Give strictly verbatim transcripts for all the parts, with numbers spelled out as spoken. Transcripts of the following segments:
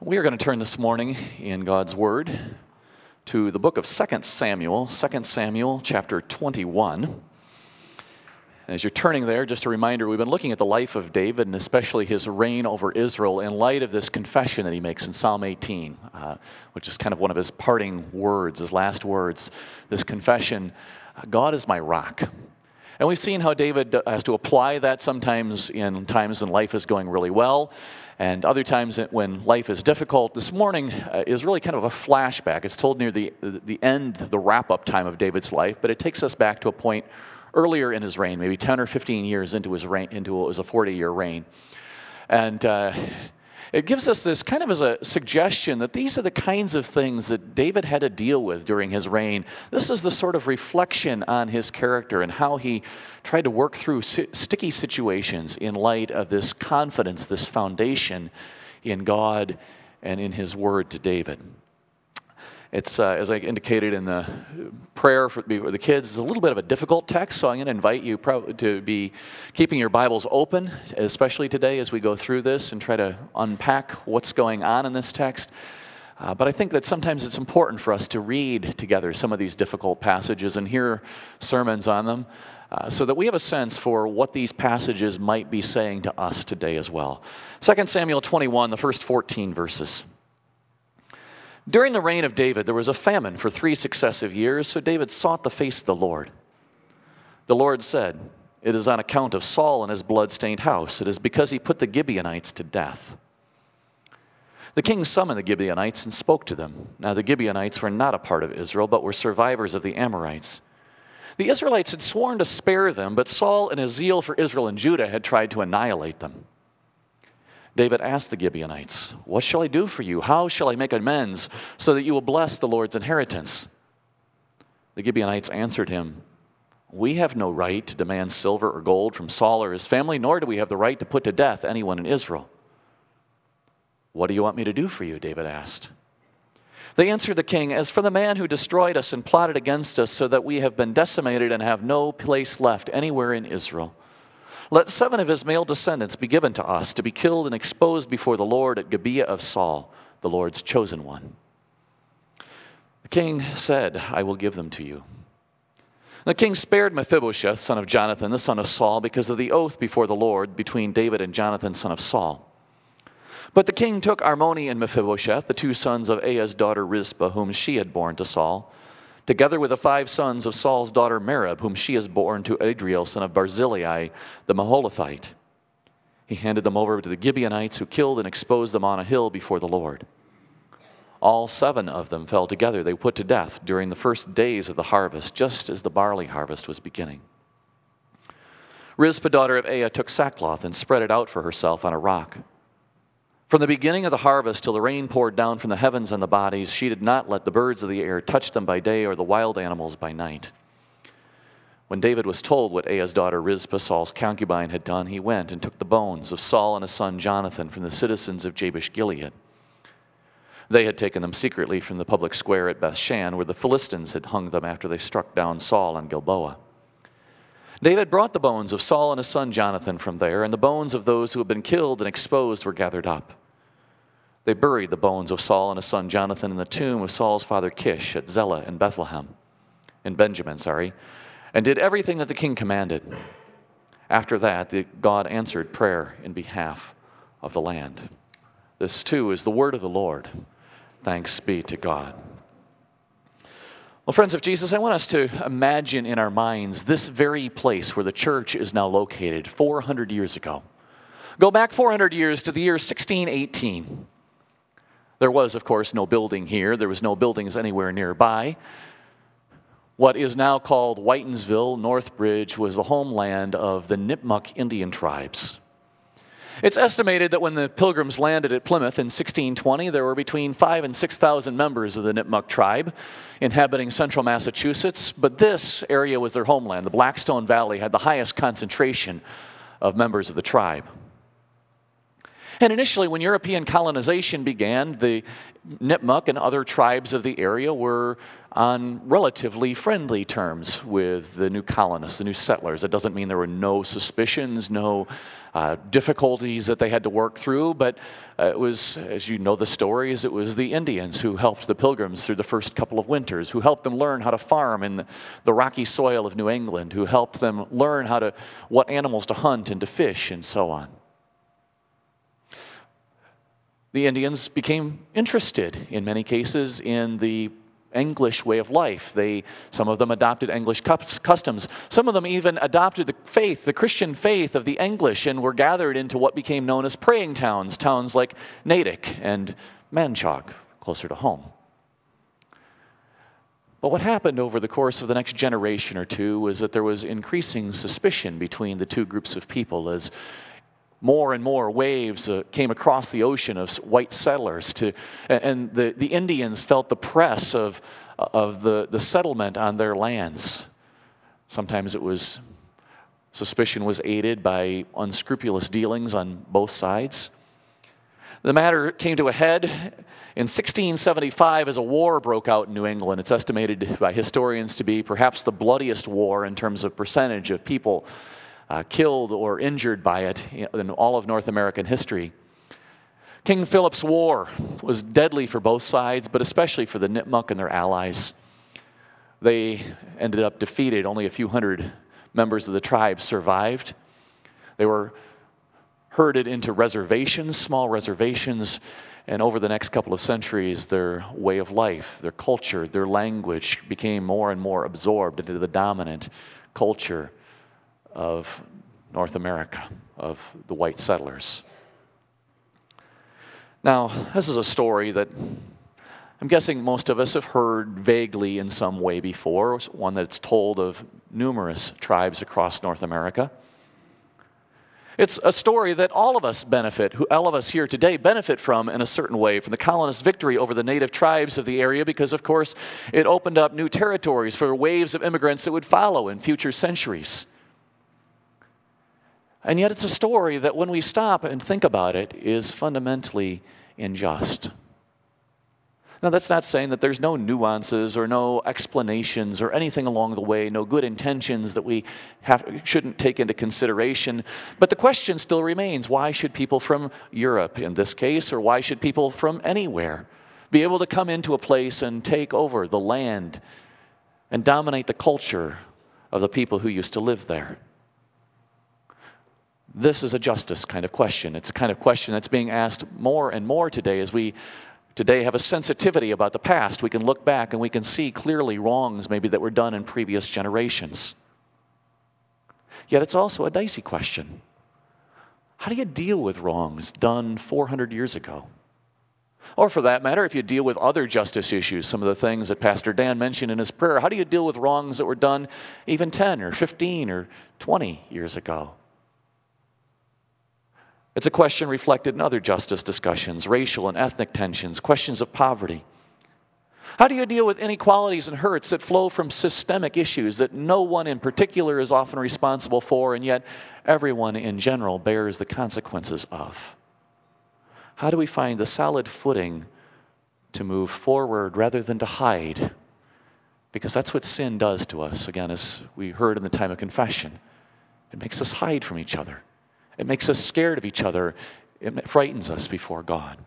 We are going to turn this morning in God's Word to the book of Second Samuel, Second Samuel chapter twenty-one. As you're turning there, just a reminder, we've been looking at the life of David and especially his reign over Israel in light of this confession that he makes in Psalm eighteen, uh, which is kind of one of his parting words, his last words. This confession, God is my rock. And we've seen how David has to apply that sometimes in times when life is going really well, and other times when life is difficult. This morning uh, is really kind of a flashback. It's told near the the end, the wrap-up time of David's life, but it takes us back to a point earlier in his reign, maybe ten or fifteen years into his reign, into what was a forty-year reign. And uh, it gives us this kind of as a suggestion that these are the kinds of things that David had to deal with during his reign. This is the sort of reflection on his character and how he tried to work through si- sticky situations in light of this confidence, this foundation in God and in his word to David. It's, uh, as I indicated in the prayer for the kids, it's a little bit of a difficult text, so I'm going to invite you to be keeping your Bibles open, especially today as we go through this and try to unpack what's going on in this text. Uh, but I think that sometimes it's important for us to read together some of these difficult passages and hear sermons on them uh, so that we have a sense for what these passages might be saying to us today as well. Second Samuel twenty-one, the first fourteen verses. During the reign of David, there was a famine for three successive years, so David sought the face of the Lord. The Lord said, "It is on account of Saul and his blood-stained house. It is because he put the Gibeonites to death." The king summoned the Gibeonites and spoke to them. Now the Gibeonites were not a part of Israel, but were survivors of the Amorites. The Israelites had sworn to spare them, but Saul, in his zeal for Israel and Judah, had tried to annihilate them. David asked the Gibeonites, "What shall I do for you? How shall I make amends so that you will bless the Lord's inheritance?" The Gibeonites answered him, "We have no right to demand silver or gold from Saul or his family, nor do we have the right to put to death anyone in Israel." "What do you want me to do for you?" David asked. They answered the king, "As for the man who destroyed us and plotted against us so that we have been decimated and have no place left anywhere in Israel, let seven of his male descendants be given to us to be killed and exposed before the Lord at Gibeah of Saul, the Lord's chosen one." The king said, "I will give them to you." The king spared Mephibosheth, son of Jonathan, the son of Saul, because of the oath before the Lord between David and Jonathan, son of Saul. But the king took Armoni and Mephibosheth, the two sons of Aiah's daughter Rizpah, whom she had borne to Saul, together with the five sons of Saul's daughter Merab, whom she has borne to Adriel, son of Barzillai, the Maholathite. He handed them over to the Gibeonites, who killed and exposed them on a hill before the Lord. All seven of them fell together. They were put to death during the first days of the harvest, just as the barley harvest was beginning. Rizpah, daughter of Aiah, took sackcloth and spread it out for herself on a rock. From the beginning of the harvest till the rain poured down from the heavens on the bodies, she did not let the birds of the air touch them by day or the wild animals by night. When David was told what Aiah's daughter Rizpah, Saul's concubine, had done, he went and took the bones of Saul and his son Jonathan from the citizens of Jabesh Gilead. They had taken them secretly from the public square at Bethshan, where the Philistines had hung them after they struck down Saul on Gilboa. David brought the bones of Saul and his son Jonathan from there, and the bones of those who had been killed and exposed were gathered up. They buried the bones of Saul and his son Jonathan in the tomb of Saul's father Kish at Zelah in Bethlehem, in Benjamin, sorry, and did everything that the king commanded. After that, the, God answered prayer in behalf of the land. This too is the word of the Lord. Thanks be to God. Well, friends of Jesus, I want us to imagine in our minds this very place where the church is now located four hundred years ago. Go back four hundred years to the year sixteen eighteen. There was, of course, no building here. There was no buildings anywhere nearby. What is now called Whitensville, Northbridge, was the homeland of the Nipmuc Indian tribes. It's estimated that when the Pilgrims landed at Plymouth in sixteen twenty, there were between five and six thousand members of the Nipmuc tribe inhabiting central Massachusetts, but this area was their homeland. The Blackstone Valley had the highest concentration of members of the tribe. And initially, when European colonization began, the Nipmuc and other tribes of the area were on relatively friendly terms with the new colonists, the new settlers. It doesn't mean there were no suspicions, no uh, difficulties that they had to work through, but uh, it was, as you know the stories, it was the Indians who helped the Pilgrims through the first couple of winters, who helped them learn how to farm in the, the rocky soil of New England, who helped them learn how to, what animals to hunt and to fish and so on. The Indians became interested, in many cases, in the English way of life. They, some of them adopted English customs. Some of them even adopted the faith, the Christian faith of the English, and were gathered into what became known as praying towns, towns like Natick and Manchac, closer to home. But what happened over the course of the next generation or two was that there was increasing suspicion between the two groups of people as more and more waves uh, came across the ocean of white settlers, to, and the, the Indians felt the press of, of the, the settlement on their lands. Sometimes it was, suspicion was aided by unscrupulous dealings on both sides. The matter came to a head in sixteen seventy-five as a war broke out in New England. It's estimated by historians to be perhaps the bloodiest war in terms of percentage of people Uh, killed or injured by it in all of North American history. King Philip's War was deadly for both sides, but especially for the Nipmuc and their allies. They ended up defeated. Only a few hundred members of the tribe survived. They were herded into reservations, small reservations, and over the next couple of centuries, their way of life, their culture, their language became more and more absorbed into the dominant culture of North America, of the white settlers. Now, this is a story that I'm guessing most of us have heard vaguely in some way before, one that's told of numerous tribes across North America. It's a story that all of us benefit, who all of us here today benefit from in a certain way, from the colonists' victory over the native tribes of the area, because of course it opened up new territories for waves of immigrants that would follow in future centuries. And yet it's a story that when we stop and think about it is fundamentally unjust. Now that's not saying that there's no nuances or no explanations or anything along the way, no good intentions that we have, shouldn't take into consideration. But the question still remains, why should people from Europe in this case, or why should people from anywhere be able to come into a place and take over the land and dominate the culture of the people who used to live there? This is a justice kind of question. It's a kind of question that's being asked more and more today as we today have a sensitivity about the past. We can look back and we can see clearly wrongs maybe that were done in previous generations. Yet it's also a dicey question. How do you deal with wrongs done four hundred years ago? Or for that matter, if you deal with other justice issues, some of the things that Pastor Dan mentioned in his prayer, how do you deal with wrongs that were done even ten or fifteen or twenty years ago? It's a question reflected in other justice discussions, racial and ethnic tensions, questions of poverty. How do you deal with inequalities and hurts that flow from systemic issues that no one in particular is often responsible for, and yet everyone in general bears the consequences of? How do we find the solid footing to move forward rather than to hide? Because that's what sin does to us, again, as we heard in the time of confession. It makes us hide from each other. It makes us scared of each other. It frightens us before God.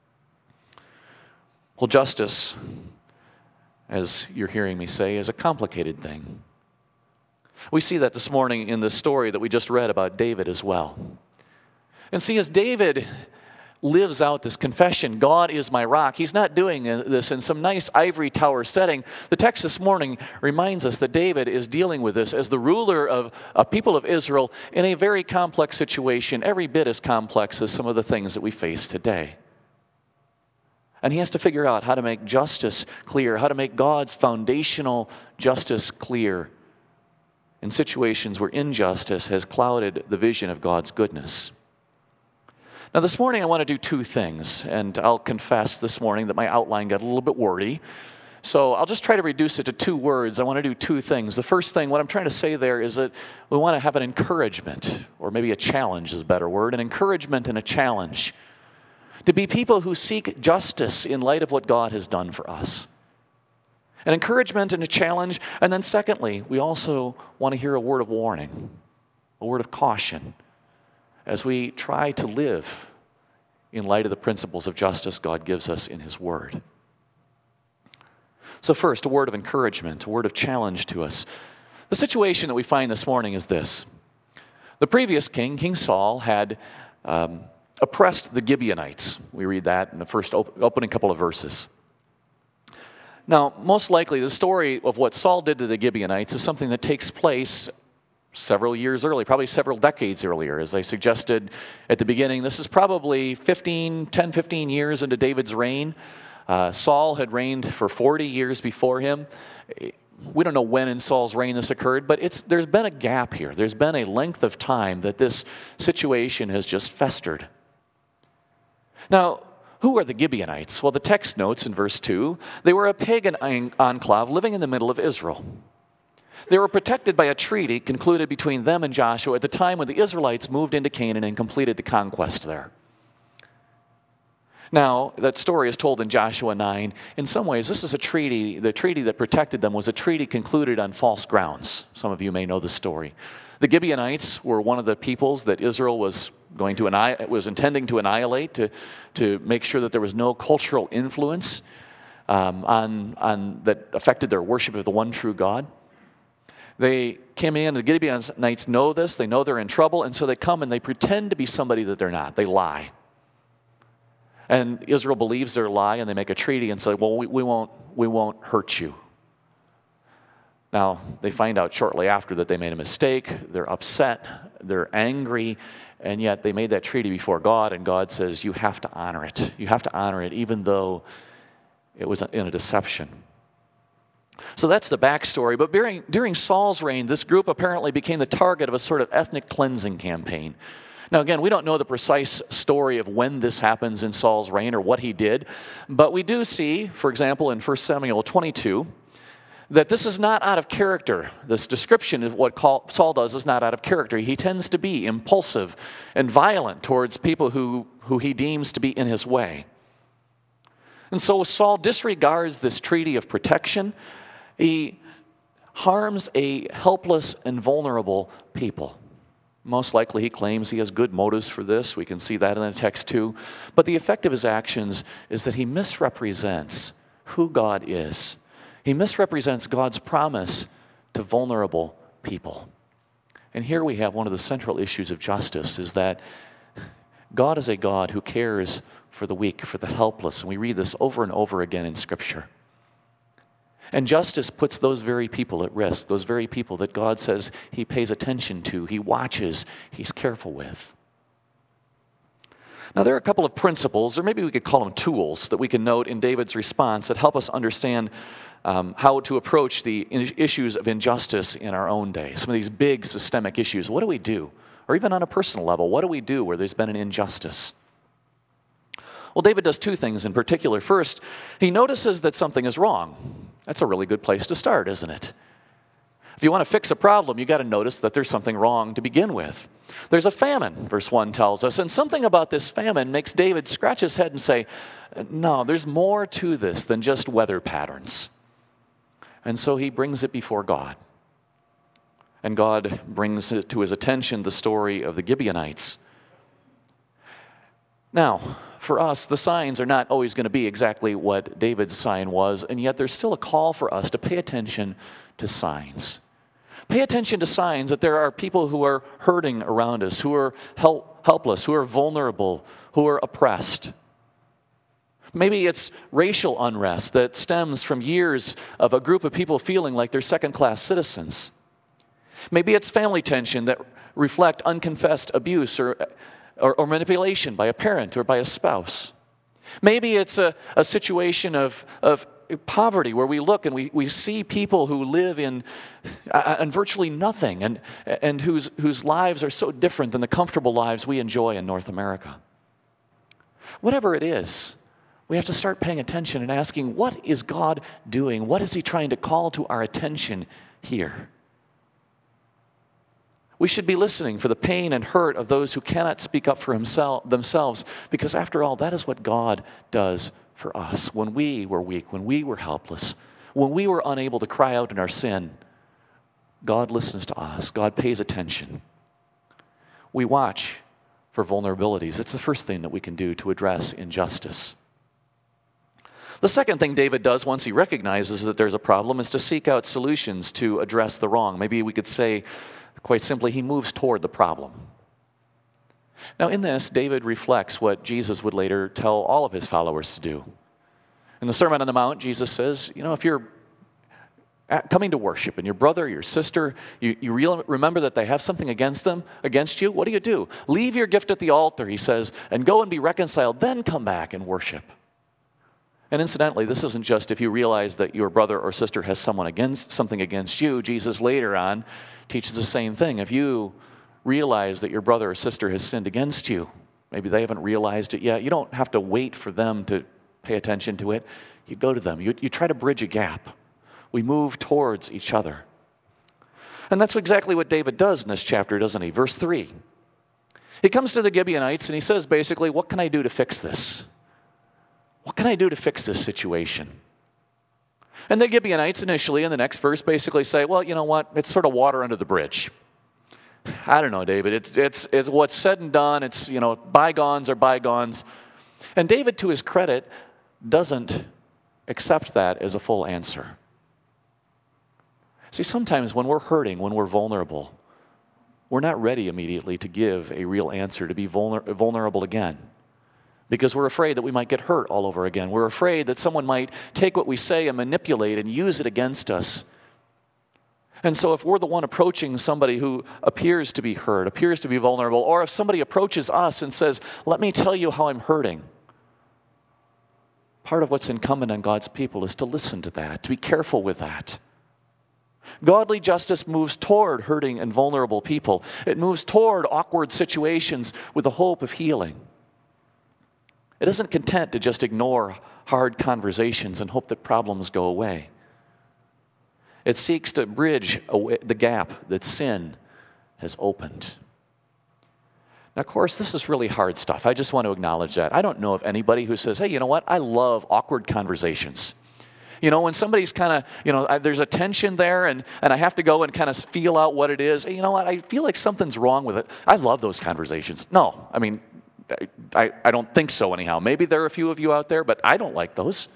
Well, justice, as you're hearing me say, is a complicated thing. We see that this morning in the story that we just read about David as well. And see, as David lives out this confession, God is my rock, he's not doing this in some nice ivory tower setting. The text this morning reminds us that David is dealing with this as the ruler of a people of Israel in a very complex situation, every bit as complex as some of the things that we face today. And he has to figure out how to make justice clear, how to make God's foundational justice clear in situations where injustice has clouded the vision of God's goodness. Now this morning I want to do two things, and I'll confess this morning that my outline got a little bit wordy, So I'll just try to reduce it to two words. I want to do two things. The first thing, what I'm trying to say there is that we want to have an encouragement, or maybe a challenge is a better word, an encouragement and a challenge. To be people who seek justice in light of what God has done for us. An encouragement and a challenge. And then secondly, we also want to hear a word of warning, a word of caution, as we try to live in light of the principles of justice God gives us in His Word. So first, a word of encouragement, a word of challenge to us. The situation that we find this morning is this. The previous king, King Saul, had um, oppressed the Gibeonites. We read that in the first op- opening couple of verses. Now, most likely, the story of what Saul did to the Gibeonites is something that takes place several years early, probably several decades earlier. As I suggested at the beginning, this is probably fifteen, ten, fifteen years into David's reign. Uh, Saul had reigned for forty years before him. We don't know when in Saul's reign this occurred, but it's, there's been a gap here. There's been a length of time that this situation has just festered. Now, who are the Gibeonites? Well, the text notes in verse two, they were a pagan enclave living in the middle of Israel. They were protected by a treaty concluded between them and Joshua at the time when the Israelites moved into Canaan and completed the conquest there. Now, that story is told in Joshua nine. In some ways, this is a treaty, the treaty that protected them was a treaty concluded on false grounds. Some of you may know the story. The Gibeonites were one of the peoples that Israel was going to annihilate, was intending to annihilate to, to make sure that there was no cultural influence um, on, on, that affected their worship of the one true God. They came in, the Gibeonites know this, they know they're in trouble, and so they come and they pretend to be somebody that they're not. They lie. And Israel believes their lie, and they make a treaty and say, well, we, we won't, we won't hurt you. Now, they find out shortly after that they made a mistake. They're upset. They're angry. And yet they made that treaty before God, and God says, you have to honor it. You have to honor it, even though it was in a deception. So that's the backstory. But during, during Saul's reign, this group apparently became the target of a sort of ethnic cleansing campaign. Now, again, we don't know the precise story of when this happens in Saul's reign or what he did, but we do see, for example, in First Samuel twenty-two, that this is not out of character. This description of what Saul does is not out of character. He tends to be impulsive and violent towards people who, who he deems to be in his way. And so Saul disregards this treaty of protection. He harms a helpless and vulnerable people. Most likely he claims he has good motives for this. We can see that in the text too. But the effect of his actions is that he misrepresents who God is. He misrepresents God's promise to vulnerable people. And here we have one of the central issues of justice, is that God is a God who cares for the weak, for the helpless. And we read this over and over again in Scripture. And justice puts those very people at risk, those very people that God says He pays attention to, He watches, He's careful with. Now, there are a couple of principles, or maybe we could call them tools, that we can note in David's response that help us understand um, how to approach the issues of injustice in our own day. Some of these big systemic issues. What do we do? Or even on a personal level, what do we do where there's been an injustice? Well, David does two things in particular. First, he notices that something is wrong. That's a really good place to start, isn't it? If you want to fix a problem, you've got to notice that there's something wrong to begin with. There's a famine, verse one tells us, and something about this famine makes David scratch his head and say, no, there's more to this than just weather patterns. And so he brings it before God. And God brings it to his attention the story of the Gibeonites. Now, for us, the signs are not always going to be exactly what David's sign was, and yet there's still a call for us to pay attention to signs. Pay attention to signs that there are people who are hurting around us, who are help, helpless, who are vulnerable, who are oppressed. Maybe it's racial unrest that stems from years of a group of people feeling like they're second-class citizens. Maybe it's family tension that reflect unconfessed abuse or Or, or manipulation by a parent or by a spouse. Maybe it's a, a situation of, of poverty where we look and we, we see people who live in, uh, in virtually nothing and, and whose, whose lives are so different than the comfortable lives we enjoy in North America. Whatever it is, We have to start paying attention and asking, what is God doing? What is he trying to call to our attention here? We should be listening for the pain and hurt of those who cannot speak up for himself, themselves, because after all, that is what God does for us. When we were weak, when we were helpless, when we were unable to cry out in our sin, God listens to us. God pays attention. We watch for vulnerabilities. It's the first thing that we can do to address injustice. The second thing David does once he recognizes that there's a problem is to seek out solutions to address the wrong. Maybe we could say, quite simply, he moves toward the problem. Now, in this, David reflects what Jesus would later tell all of his followers to do. In the Sermon on the Mount, Jesus says, you know, if you're coming to worship and your brother, your sister, you, you real, remember that they have something against them, against you, what do you do? Leave your gift at the altar, he says, and go and be reconciled, then come back and worship. And incidentally, this isn't just if you realize that your brother or sister has someone against, something against you. Jesus later on teaches the same thing. If you realize that your brother or sister has sinned against you, maybe they haven't realized it yet, you don't have to wait for them to pay attention to it. You go to them. You, you try to bridge a gap. We move towards each other. And that's exactly what David does in this chapter, doesn't he? Verse three. He comes to the Gibeonites and he says basically, what can I do to fix this? What can I do to fix this situation? And the Gibeonites initially in the next verse basically say, well, you know what? It's sort of water under the bridge. I don't know, David. It's, it's, it's what's said and done. It's, you know, bygones are bygones. And David, to his credit, doesn't accept that as a full answer. See, sometimes when we're hurting, when we're vulnerable, we're not ready immediately to give a real answer, to be vulner- vulnerable again. Because we're afraid that we might get hurt all over again. We're afraid that someone might take what we say and manipulate and use it against us. And so if we're the one approaching somebody who appears to be hurt, appears to be vulnerable, or if somebody approaches us and says, let me tell you how I'm hurting, part of what's incumbent on God's people is to listen to that, to be careful with that. Godly justice moves toward hurting and vulnerable people. It moves toward awkward situations with the hope of healing. It isn't content to just ignore hard conversations and hope that problems go away. It seeks to bridge away the gap that sin has opened. Now, of course, this is really hard stuff. I just want to acknowledge that. I don't know of anybody who says, hey, you know what? I love awkward conversations. You know, when somebody's kind of, you know, I, there's a tension there and, and I have to go and kind of feel out what it is. Hey, you know what? I feel like something's wrong with it. I love those conversations. No, I mean, I, I don't think so anyhow. Maybe there are a few of you out there, but I don't like those.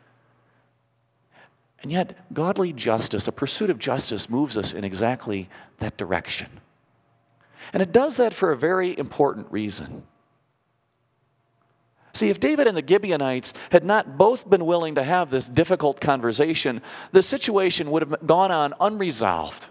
And yet, godly justice, a pursuit of justice, moves us in exactly that direction. And it does that for a very important reason. See, if David and the Gibeonites had not both been willing to have this difficult conversation, the situation would have gone on unresolved.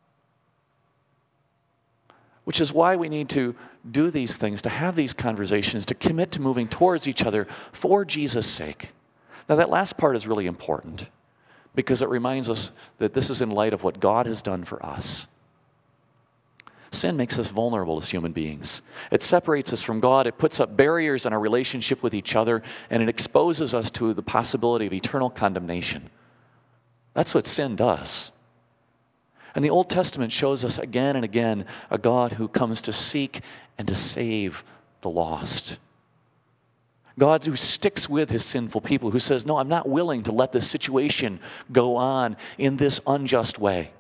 Which is why we need to do these things, to have these conversations, to commit to moving towards each other for Jesus' sake. Now, that last part is really important because it reminds us that this is in light of what God has done for us. Sin makes us vulnerable as human beings. It separates us from God. It puts up barriers in our relationship with each other, and it exposes us to the possibility of eternal condemnation. That's what sin does. And the Old Testament shows us again and again a God who comes to seek and to save the lost. God who sticks with his sinful people, who says, no, I'm not willing to let this situation go on in this unjust way.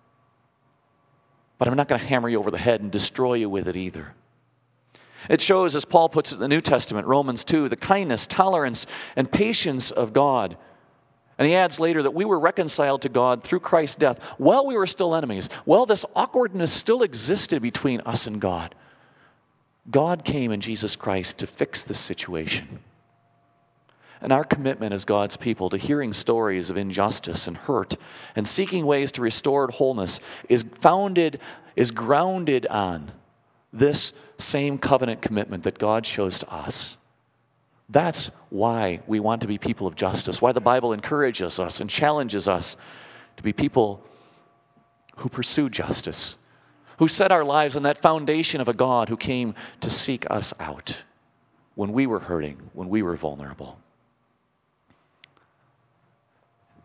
But I'm not going to hammer you over the head and destroy you with it either. It shows, as Paul puts it in the New Testament, Romans two, the kindness, tolerance, and patience of God. And he adds later that we were reconciled to God through Christ's death while we were still enemies. While this awkwardness still existed between us and God, God came in Jesus Christ to fix this situation. And our commitment as God's people to hearing stories of injustice and hurt and seeking ways to restore wholeness is founded, is grounded on this same covenant commitment that God shows to us. That's why we want to be people of justice, why the Bible encourages us and challenges us to be people who pursue justice, who set our lives on that foundation of a God who came to seek us out when we were hurting, when we were vulnerable.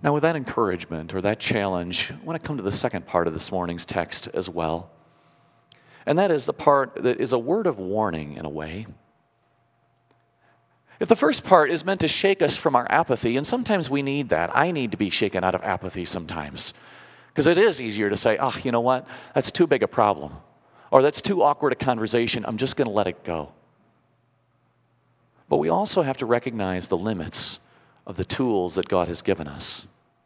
Now, with that encouragement or that challenge, I want to come to the second part of this morning's text as well. And that is the part that is a word of warning in a way. If the first part is meant to shake us from our apathy, and sometimes we need that. I need to be shaken out of apathy sometimes. Because it is easier to say, oh, you know what? That's too big a problem. Or that's too awkward a conversation. I'm just going to let it go. But we also have to recognize the limits of the tools that God has given us.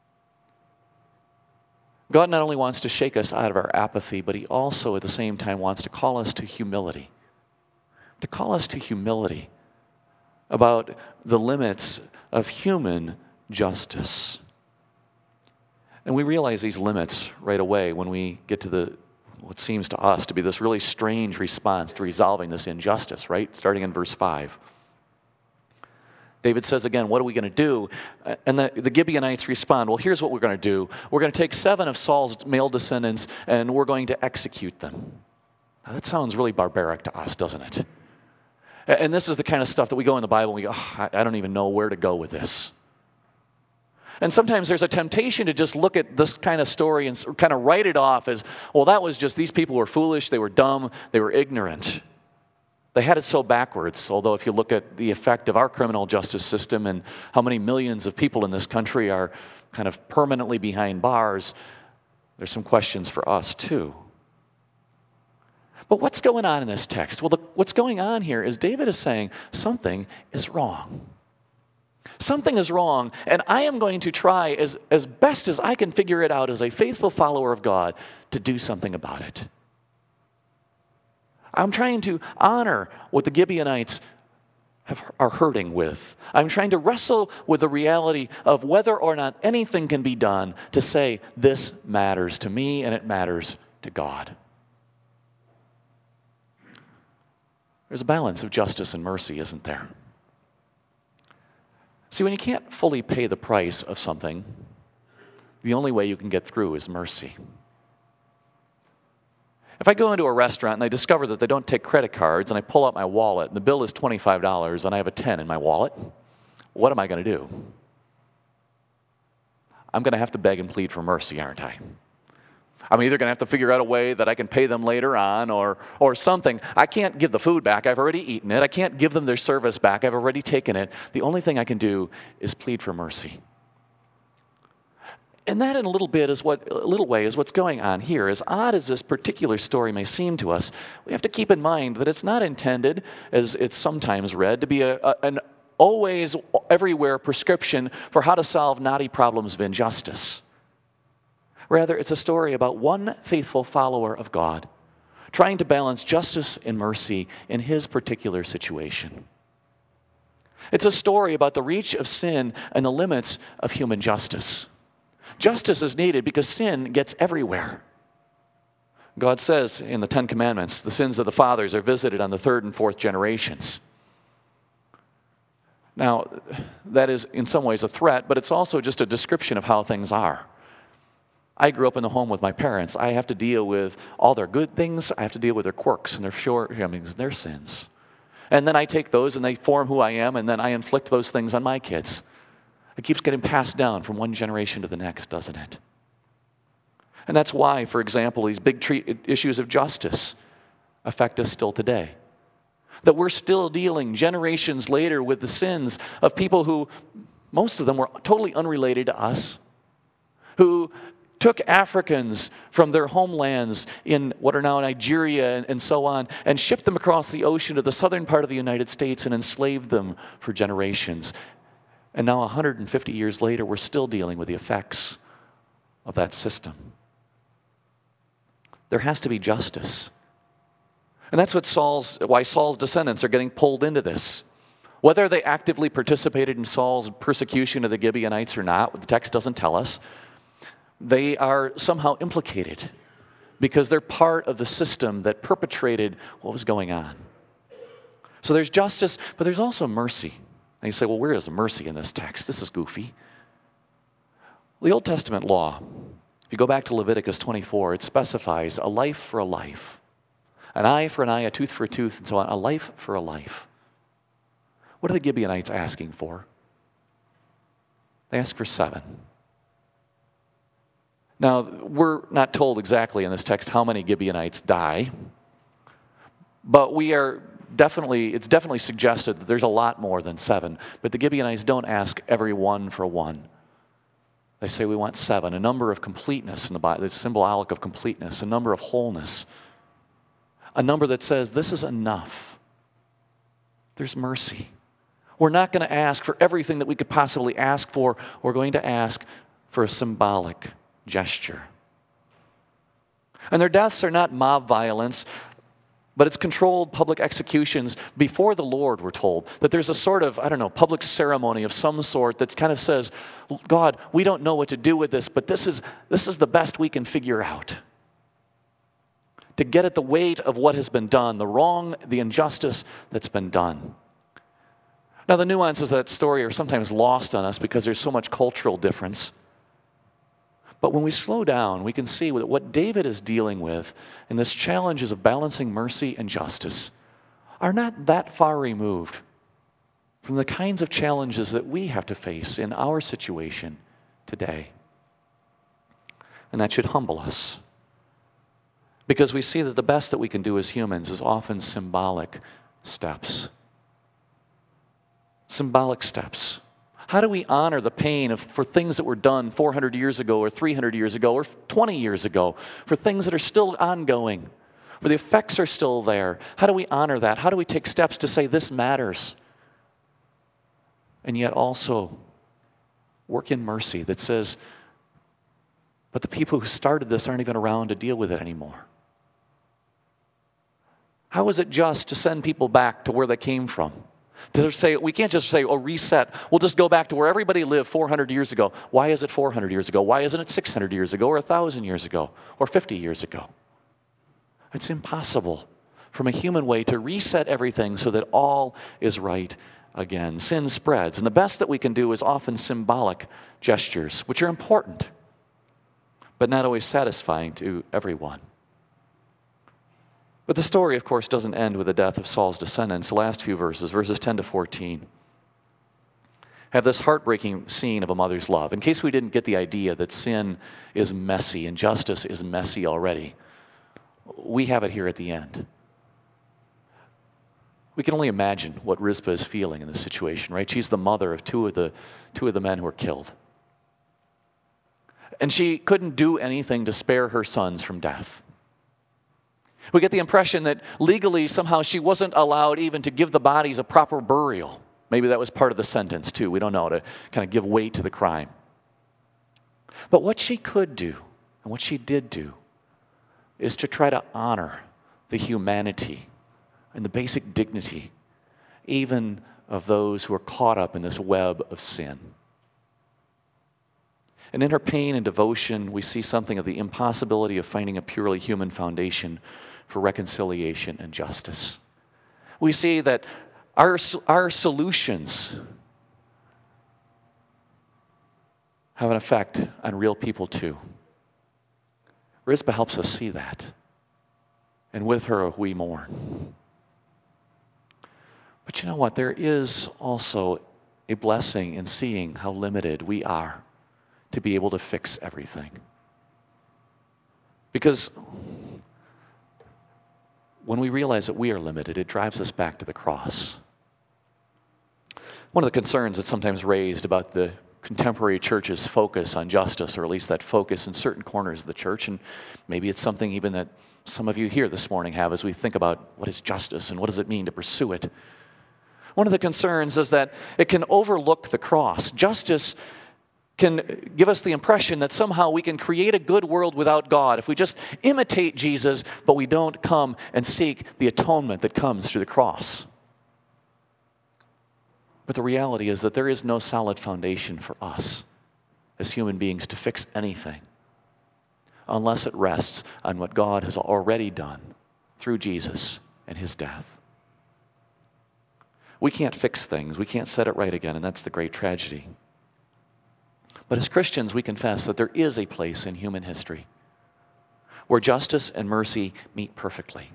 God not only wants to shake us out of our apathy, but He also at the same time wants to call us to humility. To call us to humility about the limits of human justice. And we realize these limits right away when we get to the what seems to us to be this really strange response to resolving this injustice, right? Starting in verse five. David says again, what are we going to do? And the, the Gibeonites respond, well, here's what we're going to do. We're going to take seven of Saul's male descendants and we're going to execute them. Now, that sounds really barbaric to us, doesn't it? And this is the kind of stuff that we go in the Bible and we go, oh, I don't even know where to go with this. And sometimes there's a temptation to just look at this kind of story and kind of write it off as, well, that was just, these people were foolish, they were dumb, they were ignorant. They had it so backwards, although if you look at the effect of our criminal justice system and how many millions of people in this country are kind of permanently behind bars, there's some questions for us too. But what's going on in this text? Well, the, what's going on here is David is saying something is wrong. Something is wrong, and I am going to try as, as best as I can figure it out as a faithful follower of God to do something about it. I'm trying to honor what the Gibeonites have, are hurting with. I'm trying to wrestle with the reality of whether or not anything can be done to say this matters to me and it matters to God. There's a balance of justice and mercy, isn't there? See, when you can't fully pay the price of something, the only way you can get through is mercy. If I go into a restaurant and I discover that they don't take credit cards and I pull out my wallet and the bill is twenty-five dollars and I have a ten in my wallet, what am I going to do? I'm going to have to beg and plead for mercy, aren't I? I'm either going to have to figure out a way that I can pay them later on or or something. I can't give the food back. I've already eaten it. I can't give them their service back. I've already taken it. The only thing I can do is plead for mercy. And that in a little bit is what, a little way is what's going on here. As odd as this particular story may seem to us, we have to keep in mind that it's not intended, as it's sometimes read, to be a, a, an always, everywhere prescription for how to solve knotty problems of injustice. Rather, it's a story about one faithful follower of God trying to balance justice and mercy in his particular situation. It's a story about the reach of sin and the limits of human justice. Justice is needed because sin gets everywhere. God says in the Ten Commandments, the sins of the fathers are visited on the third and fourth generations. Now, that is in some ways a threat, but it's also just a description of how things are. I grew up in the home with my parents. I have to deal with all their good things. I have to deal with their quirks and their shortcomings and their sins. And then I take those and they form who I am, and then I inflict those things on my kids. It keeps getting passed down from one generation to the next, doesn't it? And that's why, for example, these big tre- issues of justice affect us still today. That we're still dealing generations later with the sins of people who, most of them were totally unrelated to us, who took Africans from their homelands in what are now Nigeria and, and so on, and shipped them across the ocean to the southern part of the United States and enslaved them for generations. And now one hundred fifty years later, we're still dealing with the effects of that system. There has to be justice. And that's what Saul's, why Saul's descendants are getting pulled into this. Whether they actively participated in Saul's persecution of the Gibeonites or not, the text doesn't tell us. They are somehow implicated because they're part of the system that perpetrated what was going on. So there's justice, but there's also mercy. And you say, well, where is the mercy in this text? This is goofy. The Old Testament law, if you go back to Leviticus twenty-four, it specifies a life for a life. An eye for an eye, a tooth for a tooth, and so on. A life for a life. What are the Gibeonites asking for? They ask for seven. Now, we're not told exactly in this text how many Gibeonites die, but we are definitely, it's definitely suggested that there's a lot more than seven. But the Gibeonites don't ask every one for one. They say we want seven, a number of completeness in the Bible. It's symbolic of completeness, a number of wholeness, a number that says this is enough. There's mercy. We're not going to ask for everything that we could possibly ask for. We're going to ask for a symbolic gesture. And their deaths are not mob violence, but it's controlled public executions before the Lord, we're told. That there's a sort of, I don't know, public ceremony of some sort that kind of says, God, we don't know what to do with this, but this is, this is the best we can figure out. To get at the weight of what has been done, the wrong, the injustice that's been done. Now, the nuances of that story are sometimes lost on us because there's so much cultural difference. But when we slow down, we can see that what David is dealing with in this challenges of balancing mercy and justice are not that far removed from the kinds of challenges that we have to face in our situation today. And that should humble us. Because we see that the best that we can do as humans is often symbolic steps. Symbolic steps. How do we honor the pain of, for things that were done four hundred years ago or three hundred years ago or twenty years ago, for things that are still ongoing, where the effects are still there? How do we honor that? How do we take steps to say this matters? And yet also work in mercy that says, but the people who started this aren't even around to deal with it anymore. How is it just to send people back to where they came from? To say, we can't just say, oh, reset. We'll just go back to where everybody lived four hundred years ago. Why is it four hundred years ago? Why isn't it six hundred years ago or one thousand years ago or fifty years ago? It's impossible from a human way to reset everything so that all is right again. Sin spreads. And the best that we can do is often symbolic gestures, which are important, but not always satisfying to everyone. But the story, of course, doesn't end with the death of Saul's descendants. The last few verses, verses ten to fourteen, have this heartbreaking scene of a mother's love. In case we didn't get the idea that sin is messy and justice is messy already, we have it here at the end. We can only imagine what Rizpah is feeling in this situation, right? She's the mother of two of the, two of the men who were killed. And she couldn't do anything to spare her sons from death. We get the impression that legally somehow she wasn't allowed even to give the bodies a proper burial. Maybe that was part of the sentence too. We don't know, to kind of give weight to the crime. But what she could do, and what she did do, is to try to honor the humanity and the basic dignity even of those who are caught up in this web of sin. And in her pain and devotion, we see something of the impossibility of finding a purely human foundation for reconciliation and justice. We see that our, our solutions have an effect on real people too. Rizpah helps us see that. And with her, we mourn. But you know what? There is also a blessing in seeing how limited we are to be able to fix everything. Because when we realize that we are limited, it drives us back to the cross. One of the concerns that's sometimes raised about the contemporary church's focus on justice, or at least that focus in certain corners of the church, and maybe it's something even that some of you here this morning have as we think about what is justice and what does it mean to pursue it. One of the concerns is that it can overlook the cross. Justice can give us the impression that somehow we can create a good world without God if we just imitate Jesus, but we don't come and seek the atonement that comes through the cross. But the reality is that there is no solid foundation for us as human beings to fix anything unless it rests on what God has already done through Jesus and his death. We can't fix things. We can't set it right again, and that's the great tragedy. But as Christians, we confess that there is a place in human history where justice and mercy meet perfectly.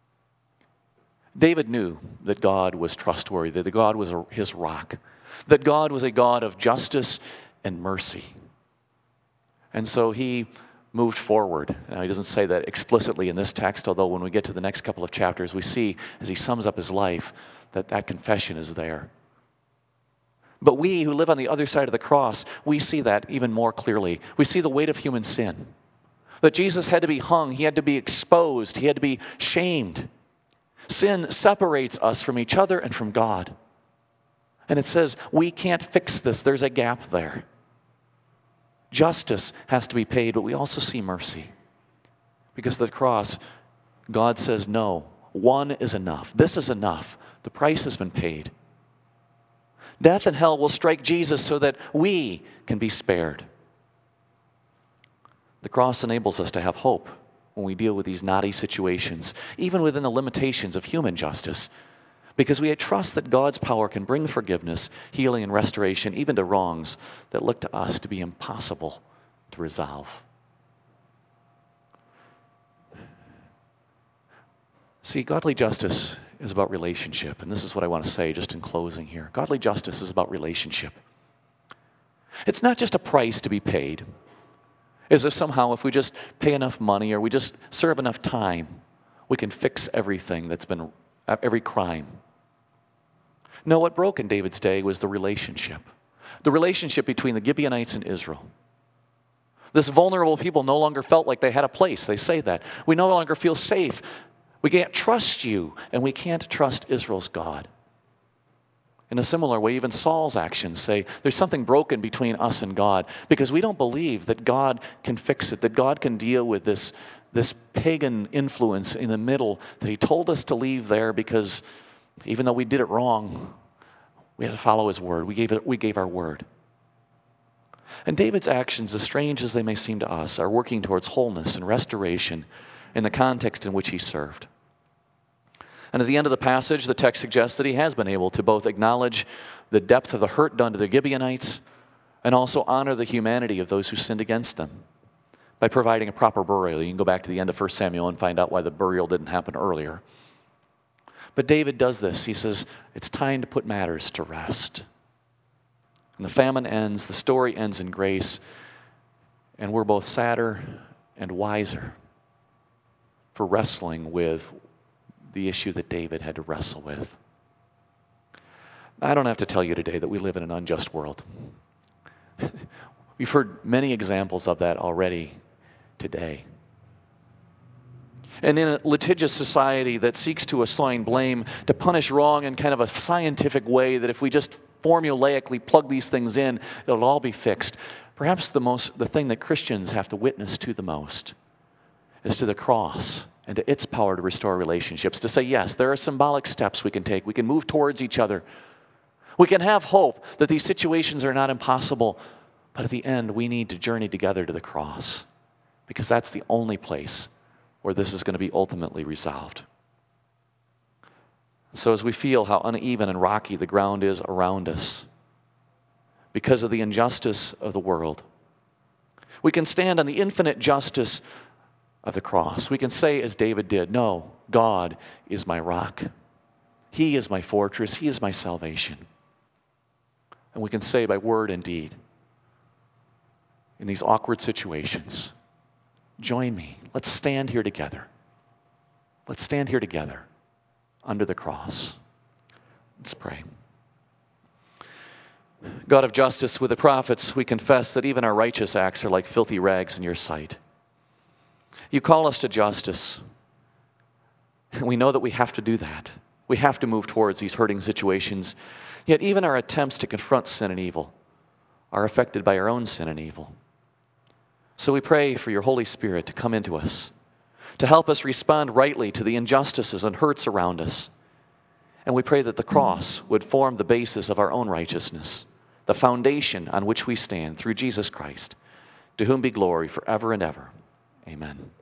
David knew that God was trustworthy, that God was his rock, that God was a God of justice and mercy. And so he moved forward. Now, he doesn't say that explicitly in this text, although when we get to the next couple of chapters, we see, as he sums up his life, that that confession is there. But we who live on the other side of the cross, we see that even more clearly. We see the weight of human sin. That Jesus had to be hung, he had to be exposed, he had to be shamed. Sin separates us from each other and from God. And it says, we can't fix this. There's a gap there. Justice has to be paid, but we also see mercy. Because of the cross, God says, no, one is enough. This is enough. The price has been paid. Death and hell will strike Jesus so that we can be spared. The cross enables us to have hope when we deal with these knotty situations, even within the limitations of human justice, because we trust that God's power can bring forgiveness, healing, and restoration, even to wrongs that look to us to be impossible to resolve. See, godly justice is about relationship, and this is what I want to say just in closing here. Godly justice is about relationship. It's not just a price to be paid, as if somehow if we just pay enough money or we just serve enough time, we can fix everything that's been, every crime. No, what broke in David's day was the relationship. The relationship between the Gibeonites and Israel. This vulnerable people no longer felt like they had a place. They say that. We no longer feel safe. We can't trust you, and we can't trust Israel's God. In a similar way, even Saul's actions say there's something broken between us and God because we don't believe that God can fix it, that God can deal with this, this pagan influence in the middle that he told us to leave there because even though we did it wrong, we had to follow his word. We gave it, we gave our word. And David's actions, as strange as they may seem to us, are working towards wholeness and restoration in the context in which he served. And at the end of the passage, the text suggests that he has been able to both acknowledge the depth of the hurt done to the Gibeonites and also honor the humanity of those who sinned against them by providing a proper burial. You can go back to the end of First Samuel and find out why the burial didn't happen earlier. But David does this. He says, it's time to put matters to rest. And the famine ends, the story ends in grace, and we're both sadder and wiser for wrestling with the issue that David had to wrestle with. I don't have to tell you today that we live in an unjust world. We've heard many examples of that already today. And in a litigious society that seeks to assign blame, to punish wrong in kind of a scientific way, that if we just formulaically plug these things in, it'll all be fixed. Perhaps the most, the thing that Christians have to witness to the most is to the cross and to its power to restore relationships. To say, yes, there are symbolic steps we can take. We can move towards each other. We can have hope that these situations are not impossible. But at the end, we need to journey together to the cross, because that's the only place where this is going to be ultimately resolved. So as we feel how uneven and rocky the ground is around us because of the injustice of the world, we can stand on the infinite justice of the cross. We can say, as David did, no, God is my rock. He is my fortress. He is my salvation. And we can say by word and deed, in these awkward situations, join me. Let's stand here together. Let's stand here together under the cross. Let's pray. God of justice, with the prophets, we confess that even our righteous acts are like filthy rags in your sight. You call us to justice, and we know that we have to do that. We have to move towards these hurting situations. Yet even our attempts to confront sin and evil are affected by our own sin and evil. So we pray for your Holy Spirit to come into us, to help us respond rightly to the injustices and hurts around us. And we pray that the cross would form the basis of our own righteousness, the foundation on which we stand through Jesus Christ, to whom be glory forever and ever. Amen.